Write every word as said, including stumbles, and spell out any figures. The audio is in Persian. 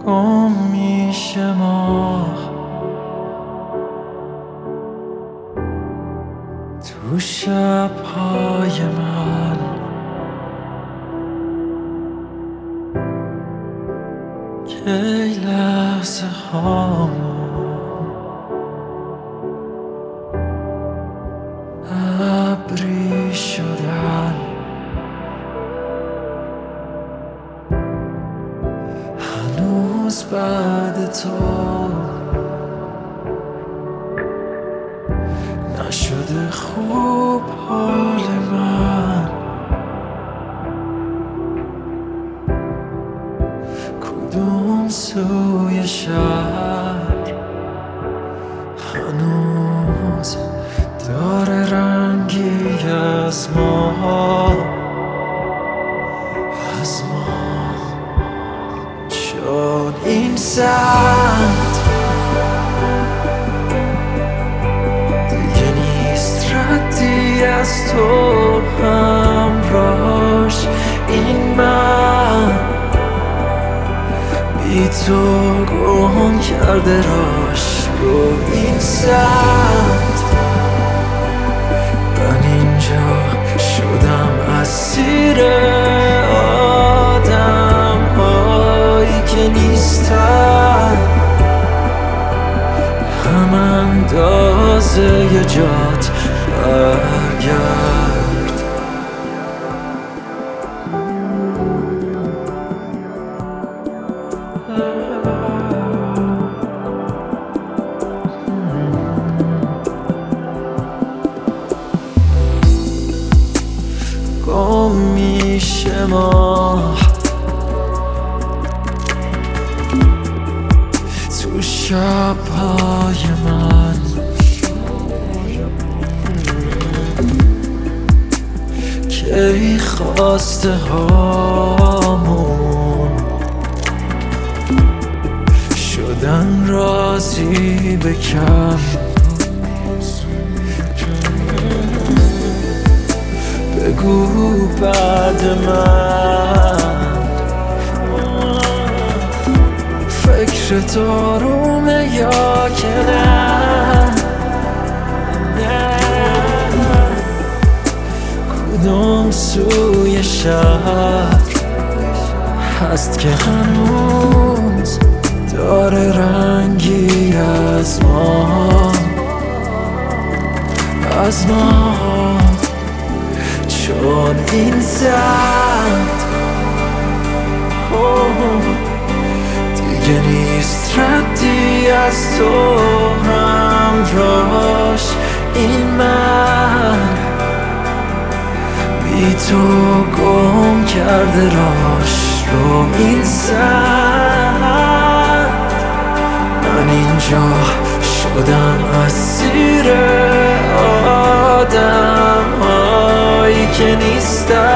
گم میشه ماه تو شب‌های من، کی لحظه هامون ابری شدن، هنوز بعد تو نشده خوب حال من. کدوم سوی شهر هنوز داره رنگی از ما، از ما، چون این سمت دیگه نیست ردی از تو همراهش. این من بی تو گم کرده راش رو این سمت. من اینجا شدم اسیر آدم هایی که نیستن، هم اندازه ی جات برگرد. گم میشه ماه تو شب‌های من، کی خواسته هامون شدن راضی به کم. بگو بعد من فکر دارومه یا که نه؟ کدوم سوی شهر هست که هنوز داره رنگی از ما، از ما، چون این سمت دیگه نیست ردی از تو همراهش. این من بی تو گم کرده راش رو این سمت. من اینجا شدم اسیر آدم هایی که نیستن،